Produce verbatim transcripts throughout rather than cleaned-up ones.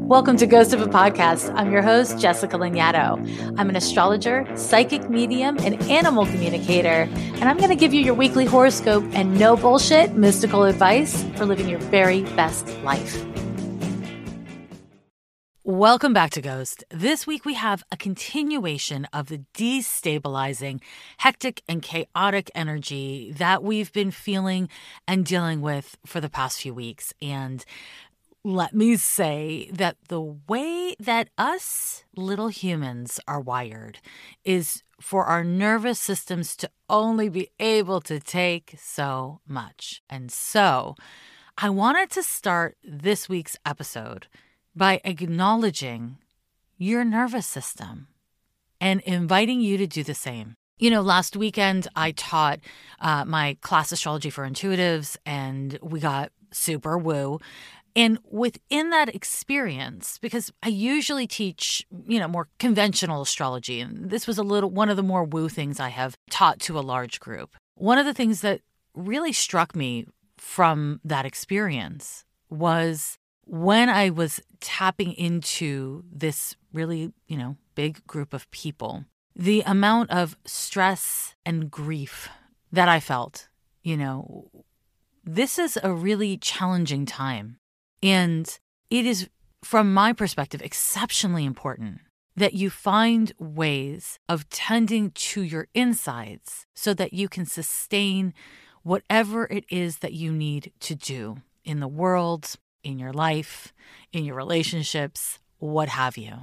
Welcome to Ghost of a Podcast. I'm your host, Jessica Lanyadoo. I'm an astrologer, psychic medium, and animal communicator, and I'm going to give you your weekly horoscope and no bullshit mystical advice for living your very best life. Welcome back to Ghost. This week we have a continuation of the destabilizing, hectic, and chaotic energy that we've been feeling and dealing with for the past few weeks. And let me say that the way that us little humans are wired is for our nervous systems to only be able to take so much. And so I wanted to start this week's episode by acknowledging your nervous system and inviting you to do the same. You know, last weekend I taught uh, my class Astrology for Intuitives, and we got super woo. And within that experience, because I usually teach, you know, more conventional astrology, and this was a little one of the more woo things I have taught to a large group. One of the things that really struck me from that experience was when I was tapping into this really, you know, big group of people, the amount of stress and grief that I felt. You know, this is a really challenging time. And it is, from my perspective, exceptionally important that you find ways of tending to your insides so that you can sustain whatever it is that you need to do in the world, in your life, in your relationships, what have you.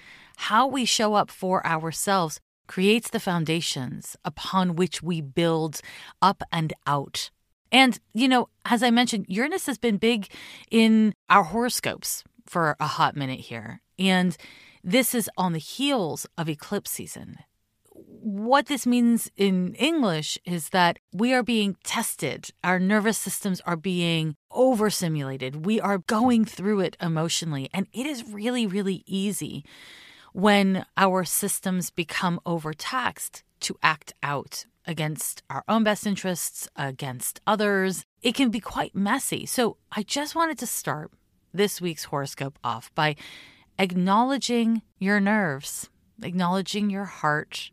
How we show up for ourselves creates the foundations upon which we build up and out. And, you know, as I mentioned, Uranus has been big in our horoscopes for a hot minute here. And this is on the heels of eclipse season. What this means in English is that we are being tested. Our nervous systems are being overstimulated. We are going through it emotionally. And it is really, really easy when our systems become overtaxed to act out against our own best interests, against others. It can be quite messy. So I just wanted to start this week's horoscope off by acknowledging your nerves, acknowledging your heart,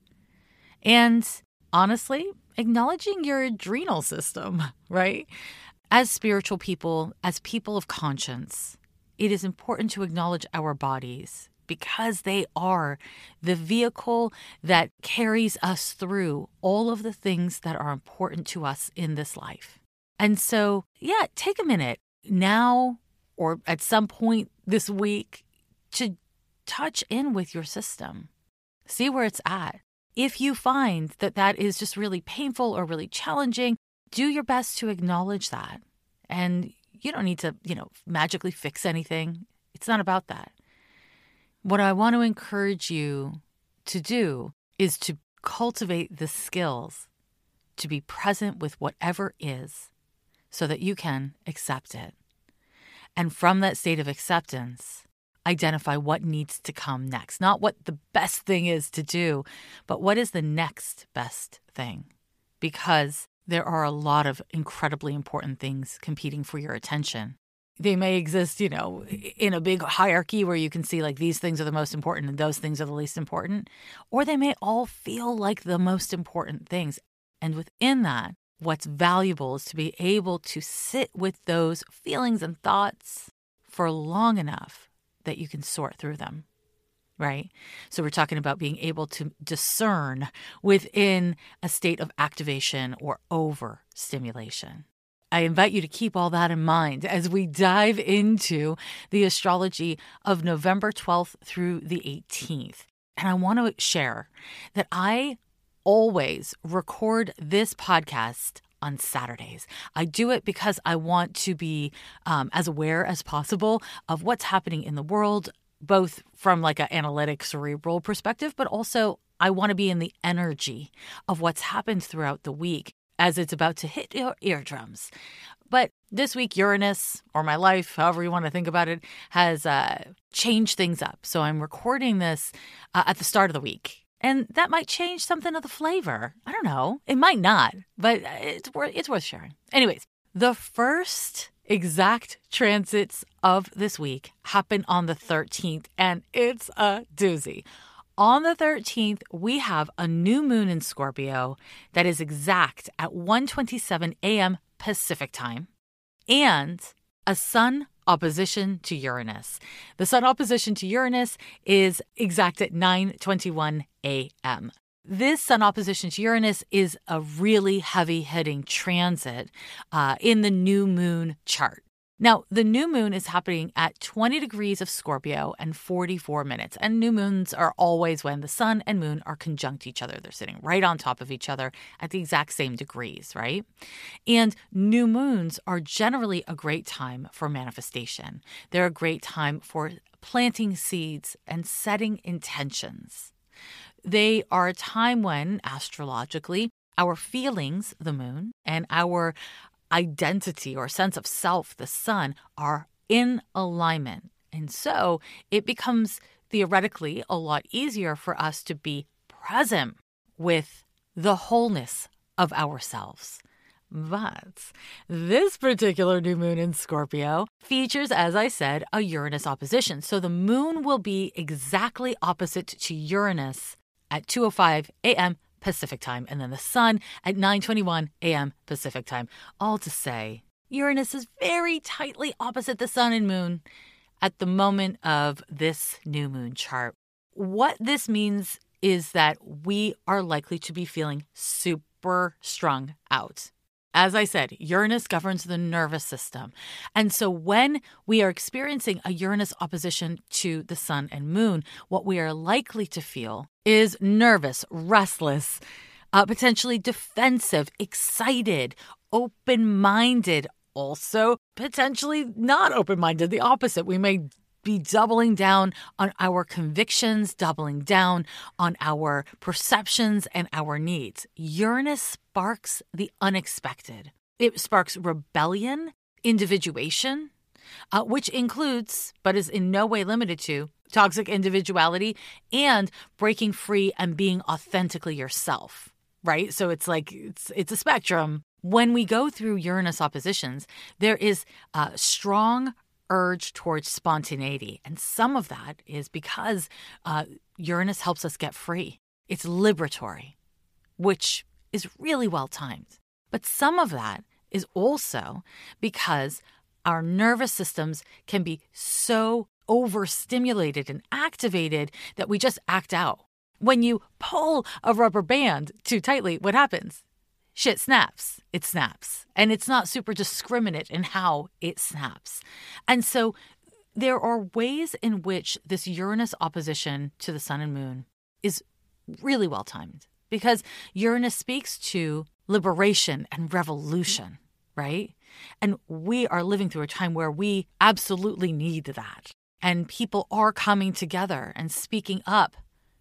and honestly, acknowledging your adrenal system, right? As spiritual people, as people of conscience, it is important to acknowledge our bodies, because they are the vehicle that carries us through all of the things that are important to us in this life. And so, yeah, take a minute now or at some point this week to touch in with your system. See where it's at. If you find that that is just really painful or really challenging, do your best to acknowledge that. And you don't need to, you know, magically fix anything. It's not about that. What I want to encourage you to do is to cultivate the skills to be present with whatever is so that you can accept it. And from that state of acceptance, identify what needs to come next. Not what the best thing is to do, but what is the next best thing? Because there are a lot of incredibly important things competing for your attention. They may exist, you know, in a big hierarchy where you can see like these things are the most important and those things are the least important, or they may all feel like the most important things. And within that, what's valuable is to be able to sit with those feelings and thoughts for long enough that you can sort through them, right? So we're talking about being able to discern within a state of activation or overstimulation. I invite you to keep all that in mind as we dive into the astrology of November twelfth through the eighteenth. And I want to share that I always record this podcast on Saturdays. I do it because I want to be um, as aware as possible of what's happening in the world, both from like an analytic, cerebral perspective, but also I want to be in the energy of what's happened throughout the week as it's about to hit your eardrums. But this week, Uranus, or my life, however you want to think about it, has uh, changed things up. So I'm recording this uh, at the start of the week. And that might change something of the flavor. I don't know. It might not, but it's worth, it's worth sharing. Anyways, the first exact transits of this week happen on the thirteenth, and it's a doozy. On the thirteenth, we have a new moon in Scorpio that is exact at one twenty-seven a.m. Pacific time, and a sun opposition to Uranus. The sun opposition to Uranus is exact at nine twenty-one a.m. This sun opposition to Uranus is a really heavy-hitting transit uh, in the new moon chart. Now, the new moon is happening at twenty degrees of Scorpio and forty-four minutes. And new moons are always when the sun and moon are conjunct each other. They're sitting right on top of each other at the exact same degrees, right? And new moons are generally a great time for manifestation. They're a great time for planting seeds and setting intentions. They are a time when, astrologically, our feelings, the moon, and our identity or sense of self, the sun, are in alignment. And so it becomes theoretically a lot easier for us to be present with the wholeness of ourselves. But this particular new moon in Scorpio features, as I said, a Uranus opposition. So the moon will be exactly opposite to Uranus at two oh five a.m. Pacific time, and then the sun at nine twenty-one a.m. Pacific time. All to say, Uranus is very tightly opposite the sun and moon at the moment of this new moon chart. What this means is that we are likely to be feeling super strung out. As I said, Uranus governs the nervous system. And so when we are experiencing a Uranus opposition to the sun and moon, what we are likely to feel is nervous, restless, uh, potentially defensive, excited, open-minded, also potentially not open-minded, the opposite. We may be doubling down on our convictions, doubling down on our perceptions and our needs. Uranus sparks the unexpected. It sparks rebellion, individuation, uh, which includes, but is in no way limited to, toxic individuality and breaking free and being authentically yourself, right? So it's like, it's, it's a spectrum. When we go through Uranus oppositions, there is a strong urge towards spontaneity. And some of that is because uh, Uranus helps us get free. It's liberatory, which is really well timed. But some of that is also because our nervous systems can be so overstimulated and activated that we just act out. When you pull a rubber band too tightly, what happens? Shit snaps. It snaps. And it's not super discriminate in how it snaps. And so there are ways in which this Uranus opposition to the sun and moon is really well timed, because Uranus speaks to liberation and revolution, right? And we are living through a time where we absolutely need that. And people are coming together and speaking up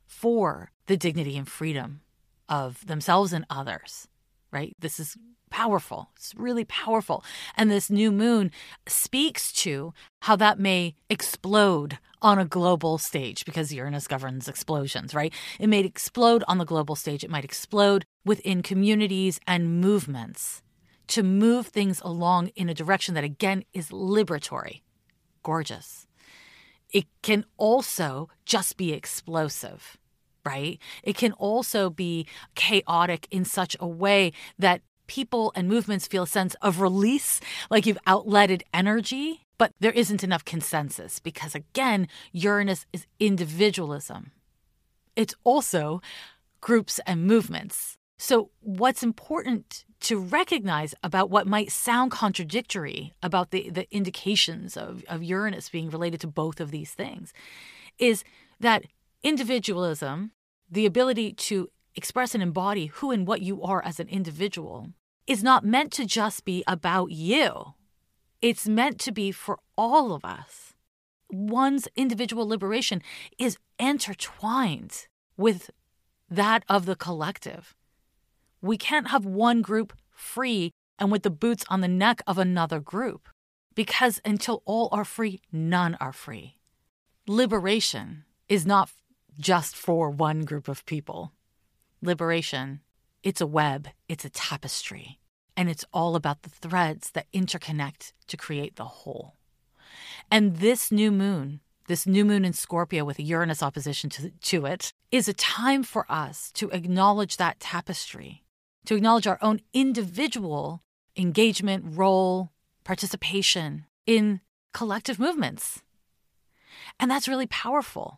for the dignity and freedom of themselves and others. Right? This is powerful. It's really powerful. And this new moon speaks to how that may explode on a global stage, because Uranus governs explosions, right? It may explode on the global stage. It might explode within communities and movements to move things along in a direction that, again, is liberatory. Gorgeous. It can also just be explosive. Right? It can also be chaotic in such a way that people and movements feel a sense of release, like you've outletted energy, but there isn't enough consensus because, again, Uranus is individualism. It's also groups and movements. So what's important to recognize about what might sound contradictory about the, the indications of, of Uranus being related to both of these things is that individualism, the ability to express and embody who and what you are as an individual, is not meant to just be about you. It's meant to be for all of us. One's individual liberation is intertwined with that of the collective. We can't have one group free and with the boots on the neck of another group, because until all are free, none are free. Liberation is not just for one group of people. Liberation, it's a web, it's a tapestry. And it's all about the threads that interconnect to create the whole. And this new moon, this new moon in Scorpio with a Uranus opposition to, to it, is a time for us to acknowledge that tapestry, to acknowledge our own individual engagement, role, participation in collective movements. And that's really powerful.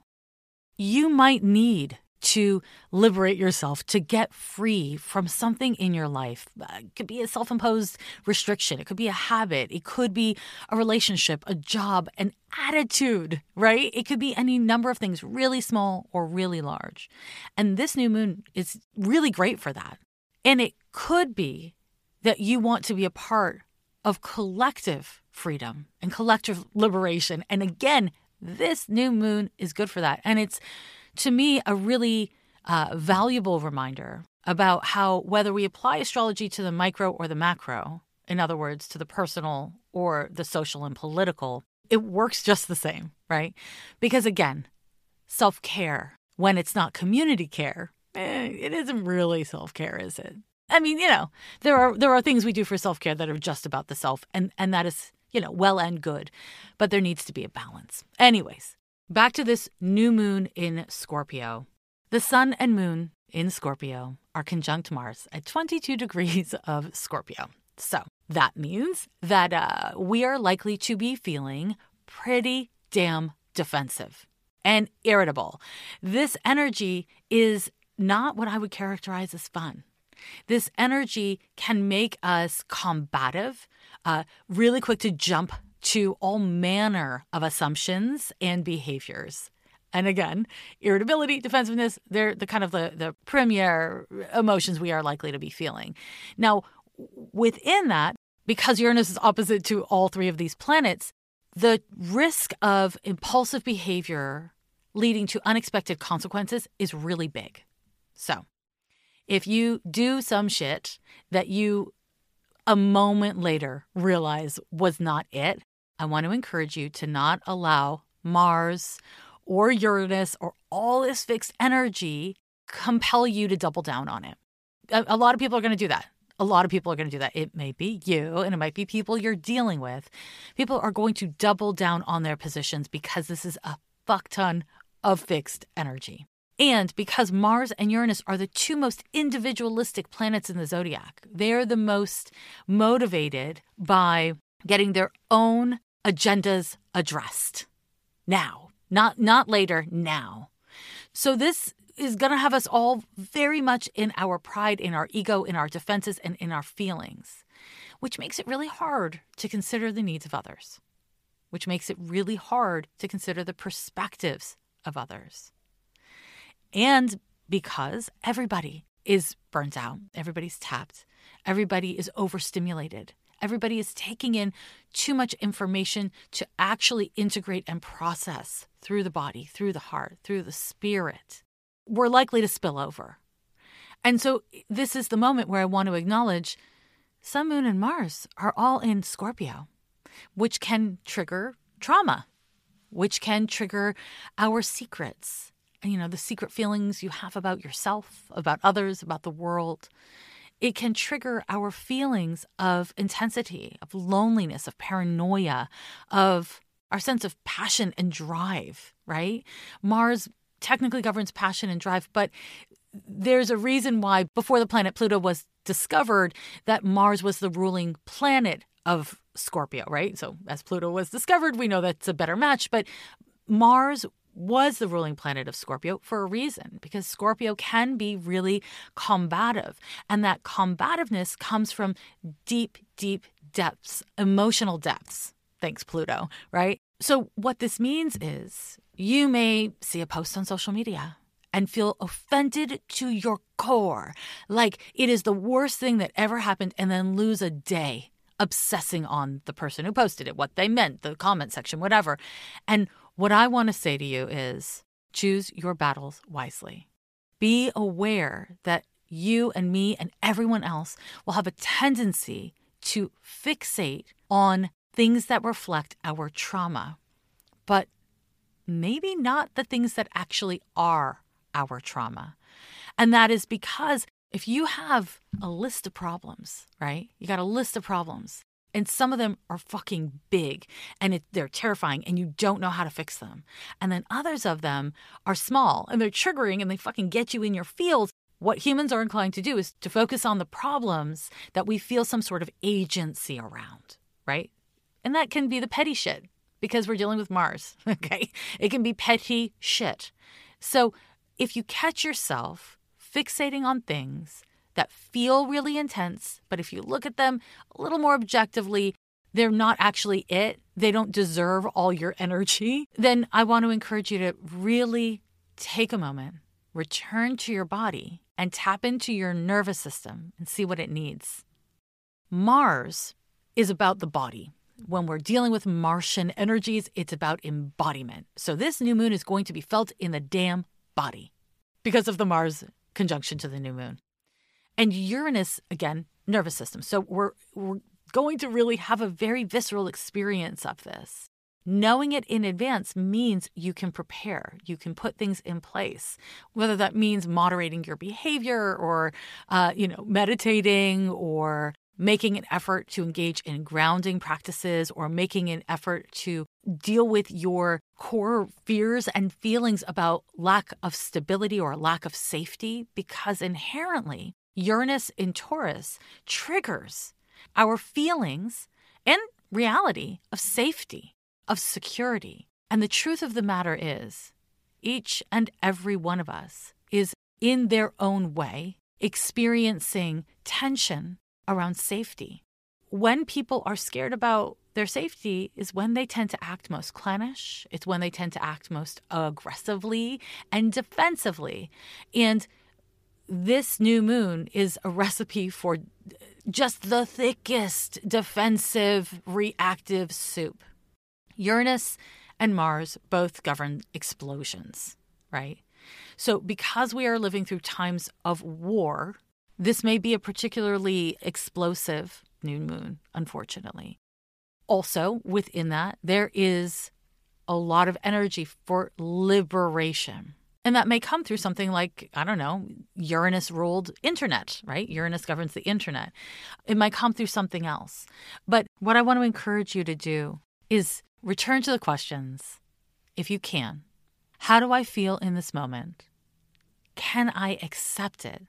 You might need to liberate yourself, to get free from something in your life. It could be a self-imposed restriction. It could be a habit. It could be a relationship, a job, an attitude, right? It could be any number of things, really small or really large. And this new moon is really great for that. And it could be that you want to be a part of collective freedom and collective liberation. And again, this new moon is good for that. And it's, to me, a really uh, valuable reminder about how whether we apply astrology to the micro or the macro, in other words, to the personal or the social and political, it works just the same, right? Because again, self-care, when it's not community care, eh, it isn't really self-care, is it? I mean, you know, there are there are things we do for self-care that are just about the self, and, and that is, you know, well and good, but there needs to be a balance. Anyways, back to this new moon in Scorpio. The sun and moon in Scorpio are conjunct Mars at twenty-two degrees of Scorpio. So that means that uh, we are likely to be feeling pretty damn defensive and irritable. This energy is not what I would characterize as fun. This energy can make us combative, uh, really quick to jump to all manner of assumptions and behaviors. And again, irritability, defensiveness, they're the kind of the, the premier emotions we are likely to be feeling. Now, within that, because Uranus is opposite to all three of these planets, the risk of impulsive behavior leading to unexpected consequences is really big. So, if you do some shit that you a moment later realize was not it, I want to encourage you to not allow Mars or Uranus or all this fixed energy compel you to double down on it. A, a lot of people are going to do that. A lot of people are going to do that. It may be you, and it might be people you're dealing with. People are going to double down on their positions because this is a fuck ton of fixed energy. And because Mars and Uranus are the two most individualistic planets in the zodiac, they're the most motivated by getting their own agendas addressed now, not not later, now. So this is going to have us all very much in our pride, in our ego, in our defenses, and in our feelings, which makes it really hard to consider the needs of others, which makes it really hard to consider the perspectives of others. And because everybody is burnt out, everybody's tapped, everybody is overstimulated, everybody is taking in too much information to actually integrate and process through the body, through the heart, through the spirit, we're likely to spill over. And so this is the moment where I want to acknowledge Sun, Moon, and Mars are all in Scorpio, which can trigger trauma, which can trigger our secrets. You know, the secret feelings you have about yourself, about others, about the world. It can trigger our feelings of intensity, of loneliness, of paranoia, of our sense of passion and drive, right? Mars technically governs passion and drive, but there's a reason why before the planet Pluto was discovered that Mars was the ruling planet of Scorpio, right? So as Pluto was discovered, we know that's a better match, but Mars was the ruling planet of Scorpio for a reason, because Scorpio can be really combative. And that combativeness comes from deep, deep depths, emotional depths. Thanks, Pluto, right? So what this means is you may see a post on social media and feel offended to your core, like it is the worst thing that ever happened, and then lose a day obsessing on the person who posted it, what they meant, the comment section, whatever. And what I want to say to you is choose your battles wisely. Be aware that you and me and everyone else will have a tendency to fixate on things that reflect our trauma, but maybe not the things that actually are our trauma. And that is because if you have a list of problems, right? You got a list of problems and some of them are fucking big and it, they're terrifying and you don't know how to fix them. And then others of them are small and they're triggering and they fucking get you in your feels. What humans are inclined to do is to focus on the problems that we feel some sort of agency around, right? And that can be the petty shit because we're dealing with Mars, okay? It can be petty shit. So if you catch yourself fixating on things that feel really intense, but if you look at them a little more objectively, they're not actually it, they don't deserve all your energy, then I want to encourage you to really take a moment, return to your body, and tap into your nervous system and see what it needs. Mars is about the body. When we're dealing with Martian energies, it's about embodiment. So this new moon is going to be felt in the damn body because of the Mars conjunction to the new moon. And Uranus, again, nervous system. So we're, we're going to really have a very visceral experience of this. Knowing it in advance means you can prepare. You can put things in place, whether that means moderating your behavior or, uh, you know, meditating or making an effort to engage in grounding practices or making an effort to deal with your core fears and feelings about lack of stability or lack of safety, because inherently Uranus in Taurus triggers our feelings and reality of safety, of security. And the truth of the matter is, each and every one of us is in their own way experiencing tension around safety. When people are scared about their safety is when they tend to act most clannish. It's when they tend to act most aggressively and defensively. And this new moon is a recipe for just the thickest defensive reactive soup. Uranus and Mars both govern explosions, right? So because we are living through times of war, this may be a particularly explosive new moon, unfortunately. Also, within that, there is a lot of energy for liberation. And that may come through something like, I don't know, Uranus-ruled internet, right? Uranus governs the internet. It might come through something else. But what I want to encourage you to do is return to the questions, if you can. How do I feel in this moment? Can I accept it?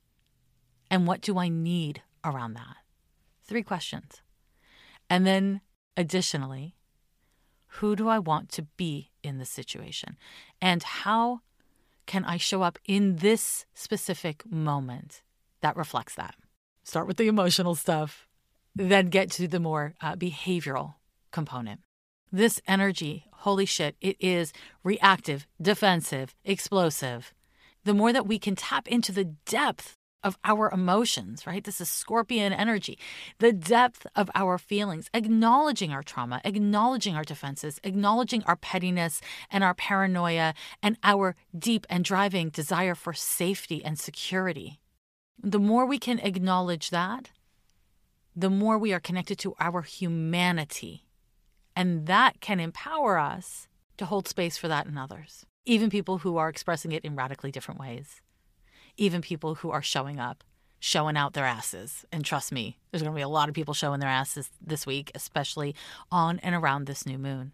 And what do I need around that? Three questions. And then additionally, who do I want to be in this situation? And how can I show up in this specific moment that reflects that? Start with the emotional stuff, then get to the more uh, behavioral component. This energy, holy shit, it is reactive, defensive, explosive. The more that we can tap into the depth of our emotions, right? This is Scorpion energy. The depth of our feelings, acknowledging our trauma, acknowledging our defenses, acknowledging our pettiness and our paranoia and our deep and driving desire for safety and security. The more we can acknowledge that, the more we are connected to our humanity. And that can empower us to hold space for that in others, even people who are expressing it in radically different ways. Even people who are showing up, showing out their asses. And trust me, there's going to be a lot of people showing their asses this week, especially on and around this new moon.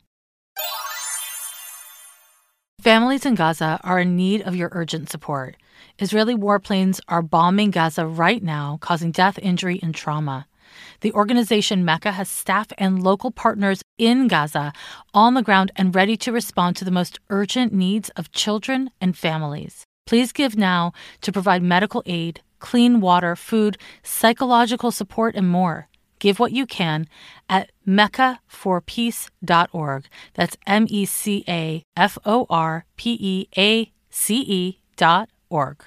Families in Gaza are in need of your urgent support. Israeli warplanes are bombing Gaza right now, causing death, injury, and trauma. The organization Mecca has staff and local partners in Gaza on the ground and ready to respond to the most urgent needs of children and families. Please give now to provide medical aid, clean water, food, psychological support, and more. Give what you can at mecca for peace dot org. That's M E C A F O R P E A C E dot org.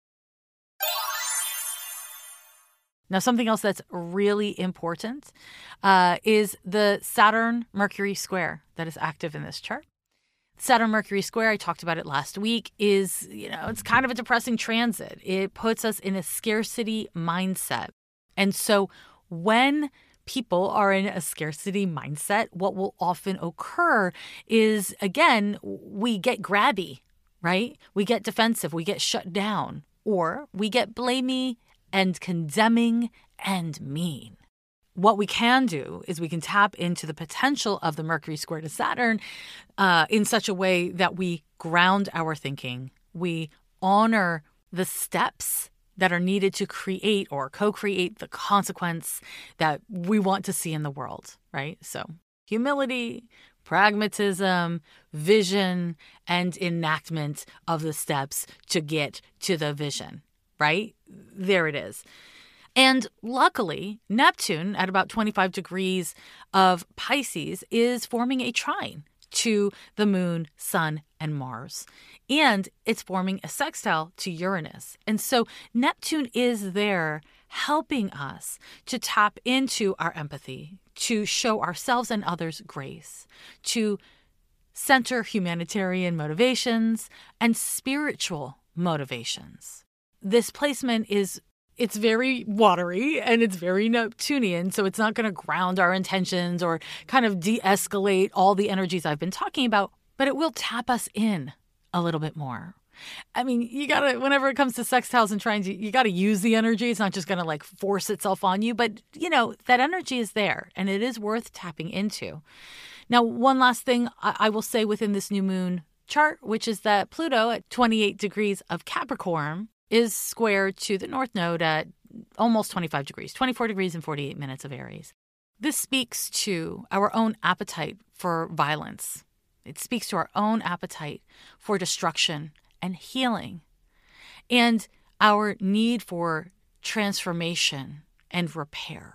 Now, something else that's really important uh, is the Saturn-Mercury square that is active in this chart. Saturn-Mercury square, I talked about it last week, is, you know, it's kind of a depressing transit. It puts us in a scarcity mindset. And so when people are in a scarcity mindset, what will often occur is, again, we get grabby, right? We get defensive, we get shut down. or we get blamey and condemning and mean. What we can do is we can tap into the potential of the Mercury square to Saturn uh, in such a way that we ground our thinking. We honor the steps that are needed to create or co-create the consequence that we want to see in the world, right? So humility, pragmatism, vision, and enactment of the steps to get to the vision, right? There it is. And luckily, Neptune at about twenty-five degrees of Pisces is forming a trine to the moon, sun, and Mars. And it's forming a sextile to Uranus. And so Neptune is there helping us to tap into our empathy, to show ourselves and others grace, to center humanitarian motivations and spiritual motivations. This placement is It's very watery and it's very Neptunian, so it's not going to ground our intentions or kind of de-escalate all the energies I've been talking about, but it will tap us in a little bit more. I mean, you got to, whenever it comes to sextiles and trines, you, you got to use the energy. It's not just going to like force itself on you, but you know, that energy is there and it is worth tapping into. Now, one last thing I, I will say within this new moon chart, which is that Pluto at twenty-eight degrees of Capricorn is square to the North Node at almost twenty-five degrees, twenty-four degrees and forty-eight minutes of Aries. This speaks to our own appetite for violence. It speaks to our own appetite for destruction and healing and our need for transformation and repair.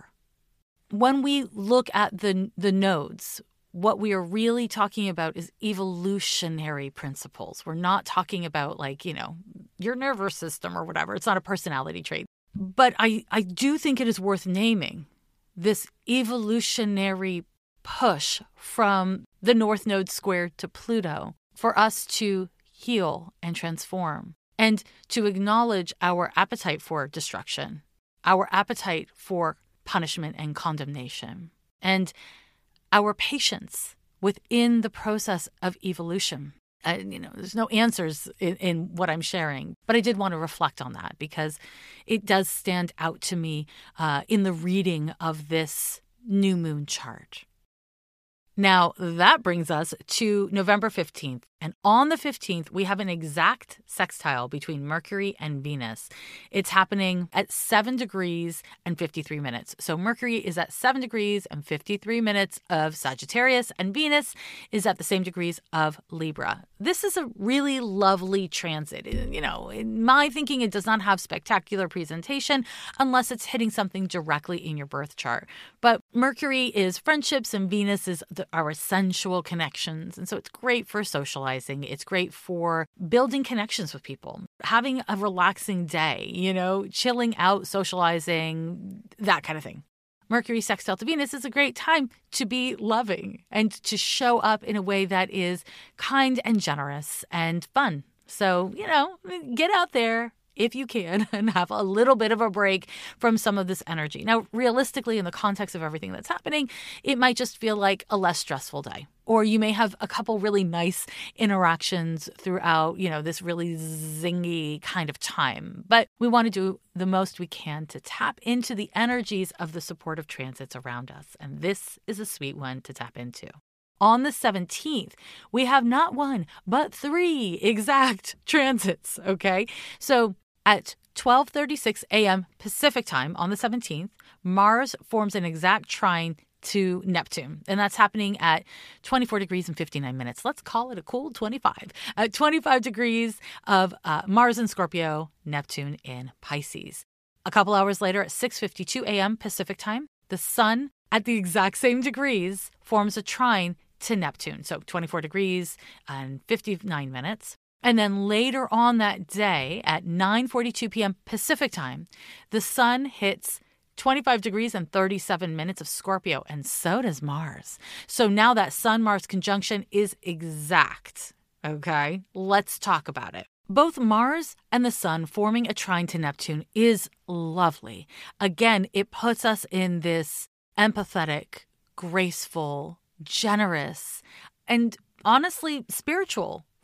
When we look at the, the nodes, what we are really talking about is evolutionary principles. We're not talking about like, you know, your nervous system or whatever. It's not a personality trait. But I, I do think it is worth naming this evolutionary push from the North Node square to Pluto for us to heal and transform and to acknowledge our appetite for destruction, our appetite for punishment and condemnation, and our patience within the process of evolution. Uh, you know, there's no answers in, in what I'm sharing, but I did want to reflect on that because it does stand out to me uh, in the reading of this new moon chart. Now, that brings us to November fifteenth. And on the fifteenth, we have an exact sextile between Mercury and Venus. It's happening at seven degrees and fifty-three minutes. So Mercury is at seven degrees and fifty-three minutes of Sagittarius, and Venus is at the same degrees of Libra. This is a really lovely transit. You know, in my thinking, it does not have spectacular presentation unless it's hitting something directly in your birth chart. But Mercury is friendships and Venus is the, our sensual connections. And so it's great for socializing. It's great for building connections with people, having a relaxing day, you know, chilling out, socializing, that kind of thing. Mercury sextile to Venus is a great time to be loving and to show up in a way that is kind and generous and fun. So, you know, get out there if you can and have a little bit of a break from some of this energy. Now, realistically, in the context of everything that's happening, it might just feel like a less stressful day. Or you may have a couple really nice interactions throughout, you know, this really zingy kind of time. But we want to do the most we can to tap into the energies of the supportive transits around us. And this is a sweet one to tap into. On the seventeenth, we have not one, but three exact transits, okay? So at twelve thirty-six a.m. Pacific time on the seventeenth, Mars forms an exact trine to Neptune, and that's happening at twenty-four degrees and fifty-nine minutes. Let's call it a cool twenty-five. At twenty-five degrees of uh, Mars in Scorpio, Neptune in Pisces. A couple hours later at six fifty-two a.m. Pacific time, the sun at the exact same degrees forms a trine to Neptune. So twenty-four degrees and fifty-nine minutes. And then later on that day at nine forty-two p.m. Pacific time, the sun hits twenty-five degrees and thirty-seven minutes of Scorpio, and so does Mars. So now that Sun-Mars conjunction is exact. Okay, let's talk about it. Both Mars and the sun forming a trine to Neptune is lovely. Again, it puts us in this empathetic, graceful, generous, and honestly spiritual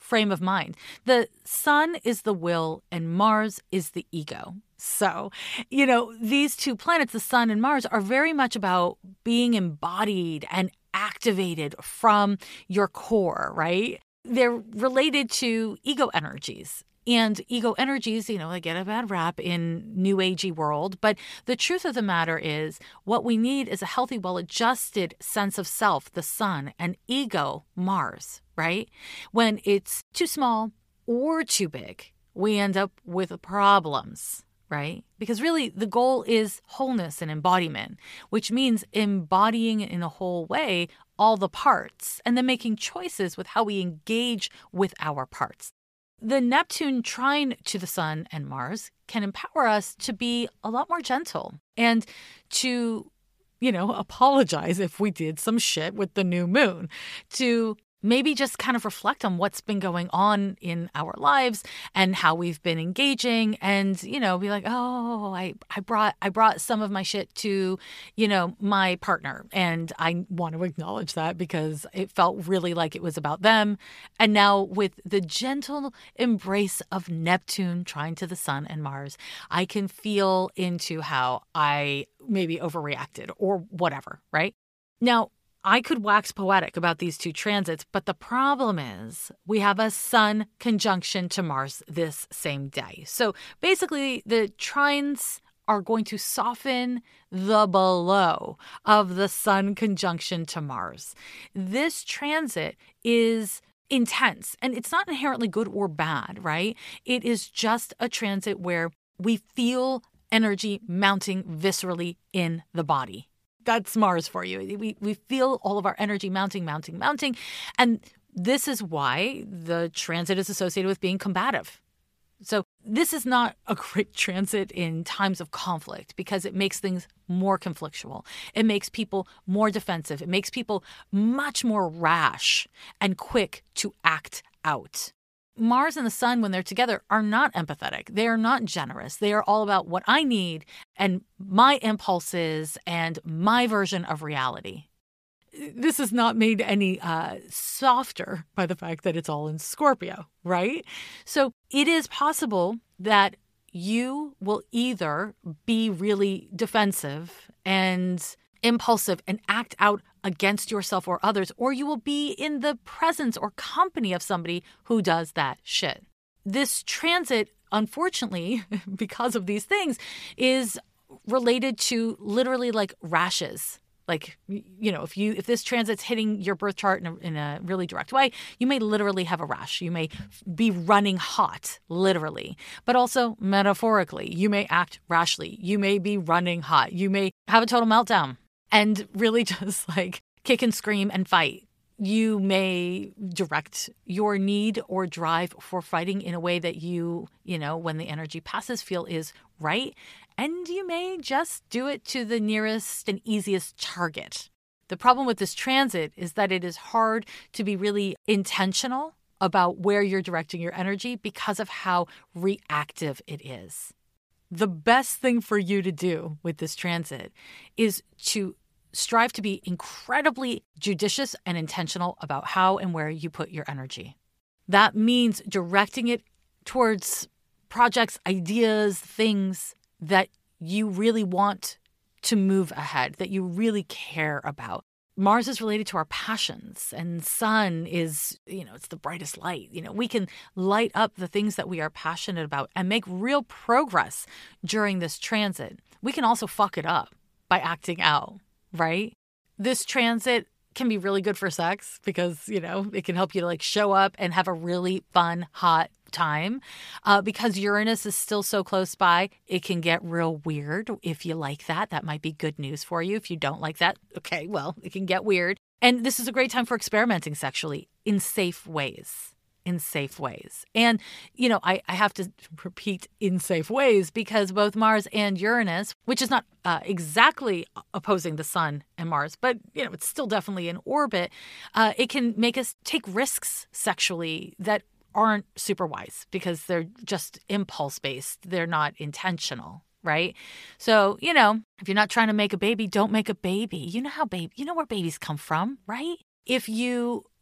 frame of mind. The sun is the will and Mars is the ego. So, you know, these two planets, the sun and Mars, are very much about being embodied and activated from your core, right? They're related to ego energies. And ego energies, you know, they get a bad rap in new agey world. But the truth of the matter is what we need is a healthy, well-adjusted sense of self, the sun, and ego, Mars, right? When it's too small or too big, we end up with problems, right? Because really the goal is wholeness and embodiment, which means embodying in a whole way all the parts and then making choices with how we engage with our parts. The Neptune trine to the sun and Mars can empower us to be a lot more gentle and to, you know, apologize if we did some shit with the new moon, to maybe just kind of reflect on what's been going on in our lives and how we've been engaging and, you know, be like, oh, I, I brought I brought some of my shit to, you know, my partner. And I want to acknowledge that because it felt really like it was about them. And now with the gentle embrace of Neptune trying to the sun and Mars, I can feel into how I maybe overreacted or whatever, right? Now, I could wax poetic about these two transits, but the problem is we have a sun conjunction to Mars this same day. So basically, the trines are going to soften the below of the sun conjunction to Mars. This transit is intense, and it's not inherently good or bad, right? It is just a transit where we feel energy mounting viscerally in the body. That's Mars for you. We we feel all of our energy mounting, mounting, mounting. And this is why the transit is associated with being combative. So this is not a great transit in times of conflict because it makes things more conflictual. It makes people more defensive. It makes people much more rash and quick to act out. Mars and the sun, when they're together, are not empathetic. They are not generous. They are all about what I need and my impulses and my version of reality. This is not made any uh, softer by the fact that it's all in Scorpio, right? So it is possible that you will either be really defensive and impulsive and act out against yourself or others, or you will be in the presence or company of somebody who does that shit. This transit, unfortunately, because of these things, is related to literally like rashes. Like, you know, if you if this transit's hitting your birth chart in a, in a really direct way, you may literally have a rash. You may be running hot, literally, but also metaphorically. You may act rashly. You may be running hot. You may have a total meltdown and really just like kick and scream and fight. You may direct your need or drive for fighting in a way that you, you know, when the energy passes, feel is right. And you may just do it to the nearest and easiest target. The problem with this transit is that it is hard to be really intentional about where you're directing your energy because of how reactive it is. The best thing for you to do with this transit is to strive to be incredibly judicious and intentional about how and where you put your energy. That means directing it towards projects, ideas, things that you really want to move ahead, that you really care about. Mars is related to our passions, and sun is, you know, it's the brightest light. You know, we can light up the things that we are passionate about and make real progress during this transit. We can also fuck it up by acting out, right? This transit can be really good for sex because, you know, it can help you to like show up and have a really fun, hot time. Uh, because Uranus is still so close by, it can get real weird. If you like that, that might be good news for you. If you don't like that, okay, well, it can get weird. And this is a great time for experimenting sexually in safe ways. In safe ways. And, you know, I, I have to repeat in safe ways because both Mars and Uranus, which is not uh, exactly opposing the sun and Mars, but, you know, it's still definitely in orbit, uh, it can make us take risks sexually that aren't super wise because they're just impulse-based. They're not intentional, right? So, you know, if you're not trying to make a baby, don't make a baby. You know how baby, you know where babies come from, right? If you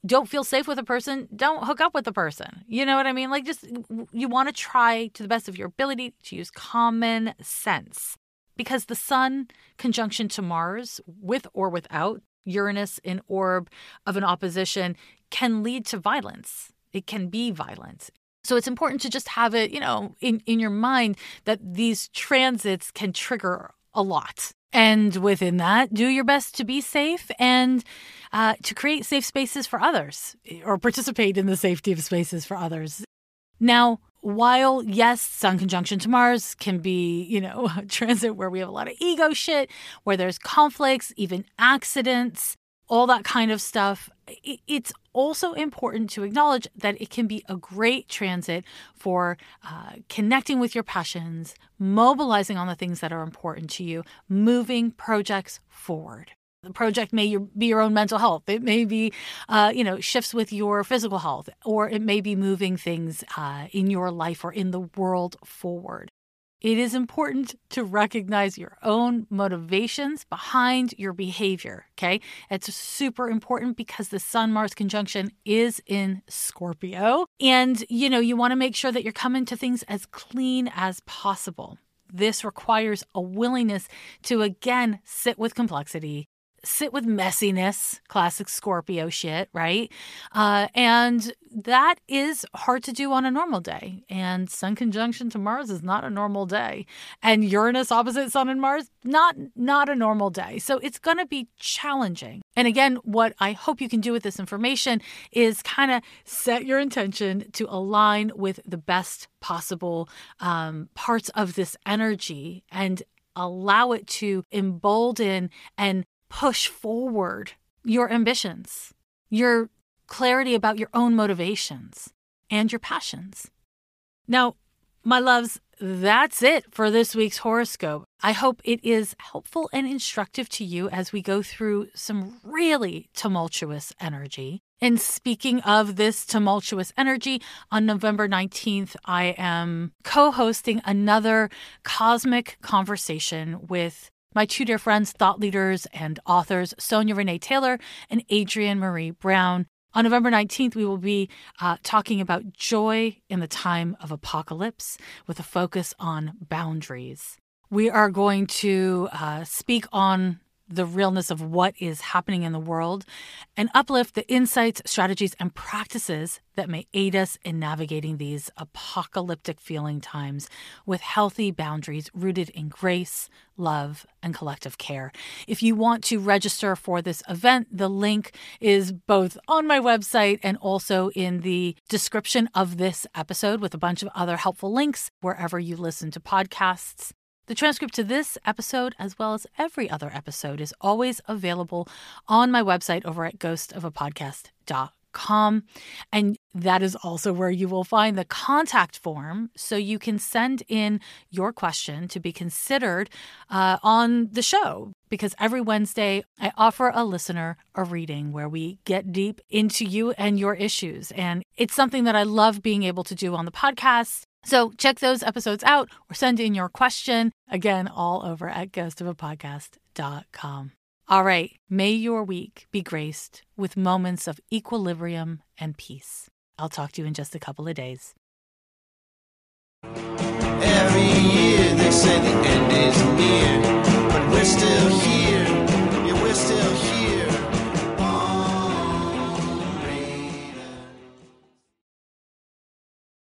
don't feel safe with a person, don't hook up with the person. You know what I mean? Like, just, you want to try to the best of your ability to use common sense, because the sun conjunction to Mars, with or without Uranus in orb of an opposition, can lead to violence. It can be violent. So it's important to just have it, you know, in, in your mind that these transits can trigger a lot. And within that, do your best to be safe and uh, to create safe spaces for others, or participate in the safety of spaces for others. Now, while, yes, Sun conjunction to Mars can be, you know, a transit where we have a lot of ego shit, where there's conflicts, even accidents, all that kind of stuff, it's also important to acknowledge that it can be a great transit for uh, connecting with your passions, mobilizing on the things that are important to you, moving projects forward. The project may be your own mental health. It may be, uh, you know, shifts with your physical health, or it may be moving things uh, in your life or in the world forward. It is important to recognize your own motivations behind your behavior, okay? It's super important because the Sun-Mars conjunction is in Scorpio. And, you know, you want to make sure that you're coming to things as clean as possible. This requires a willingness to, again, sit with complexity, sit with messiness, classic Scorpio shit, right? Uh, and that is hard to do on a normal day. And Sun conjunction to Mars is not a normal day. And Uranus opposite Sun and Mars, not, not a normal day. So it's going to be challenging. And again, what I hope you can do with this information is kind of set your intention to align with the best possible um, parts of this energy and allow it to embolden and push forward your ambitions, your clarity about your own motivations, and your passions. Now, my loves, that's it for this week's horoscope. I hope it is helpful and instructive to you as we go through some really tumultuous energy. And speaking of this tumultuous energy, on November nineteenth, I am co-hosting another cosmic conversation with my two dear friends, thought leaders, and authors, Sonia Renee Taylor and Adrienne Marie Brown. On November nineteenth, we will be uh, talking about joy in the time of apocalypse with a focus on boundaries. We are going to uh, speak on the realness of what is happening in the world and uplift the insights, strategies, and practices that may aid us in navigating these apocalyptic feeling times with healthy boundaries rooted in grace, love, and collective care. If you want to register for this event, the link is both on my website and also in the description of this episode with a bunch of other helpful links wherever you listen to podcasts. The transcript to this episode, as well as every other episode, is always available on my website over at ghost of a podcast dot com. And that is also where you will find the contact form so you can send in your question to be considered uh, on the show. Because every Wednesday, I offer a listener a reading where we get deep into you and your issues. And it's something that I love being able to do on the podcast. So check those episodes out or send in your question, again, all over at ghost of a podcast dot com. All right, may your week be graced with moments of equilibrium and peace. I'll talk to you in just a couple of days. Every year they say the